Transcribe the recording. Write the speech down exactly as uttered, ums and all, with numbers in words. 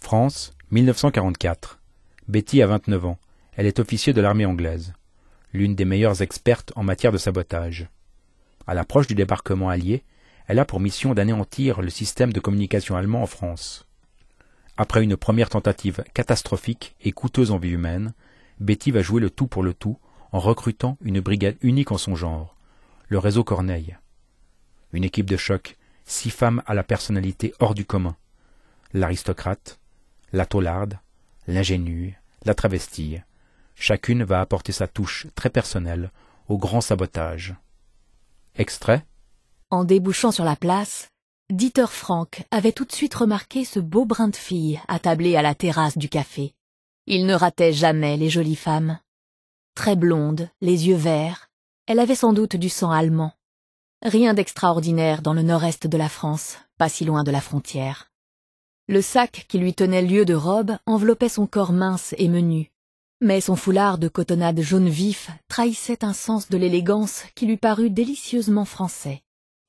France, mille neuf cent quarante-quatre. Betty a vingt-neuf ans. Elle est officier de l'armée anglaise, l'une des meilleures expertes en matière de sabotage. À l'approche du débarquement allié, elle a pour mission d'anéantir le système de communication allemand en France. Après une première tentative catastrophique et coûteuse en vie humaine, Betty va jouer le tout pour le tout en recrutant une brigade unique en son genre, le réseau Corneille. Une équipe de choc, six femmes à la personnalité hors du commun. L'aristocrate, la taularde, l'ingénue, la travestie. Chacune va apporter sa touche très personnelle au grand sabotage. Extrait. En débouchant sur la place, Dieter Frank avait tout de suite remarqué ce beau brin de fille attablé à la terrasse du café. Il ne ratait jamais les jolies femmes. Très blonde, les yeux verts, elle avait sans doute du sang allemand. Rien d'extraordinaire dans le nord-est de la France, pas si loin de la frontière. Le sac qui lui tenait lieu de robe enveloppait son corps mince et menu, mais son foulard de cotonnade jaune vif trahissait un sens de l'élégance qui lui parut délicieusement français.